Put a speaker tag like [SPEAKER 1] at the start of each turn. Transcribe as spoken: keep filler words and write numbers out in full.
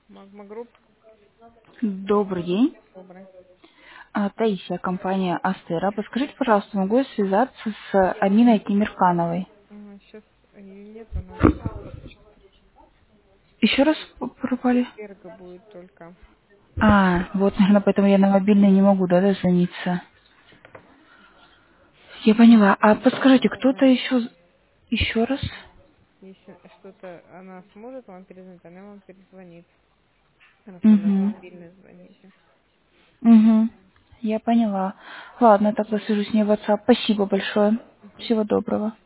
[SPEAKER 1] Магма Групп,
[SPEAKER 2] Добрый день.
[SPEAKER 1] добрый.
[SPEAKER 2] А, Таисия, компания Астера. Подскажите, пожалуйста, могу я связаться с Аминой Тимиркановой?
[SPEAKER 1] Сейчас ее нет, она будет вот
[SPEAKER 2] Еще раз п-
[SPEAKER 1] в
[SPEAKER 2] пропали?
[SPEAKER 1] четверг будет только.
[SPEAKER 2] А, вот, наверное, поэтому я на мобильный не могу, да, дозвониться. Я поняла. А подскажите, кто-то
[SPEAKER 1] Ага.
[SPEAKER 2] еще... Еще раз?
[SPEAKER 1] Если что-то она сможет вам перезвонить, она вам перезвонит. Потому что на
[SPEAKER 2] Угу.
[SPEAKER 1] мобильный звоните.
[SPEAKER 2] Угу. Я поняла. Ладно, тогда свяжусь с ней в WhatsApp. Спасибо большое.
[SPEAKER 1] Мгм.
[SPEAKER 2] Всего доброго.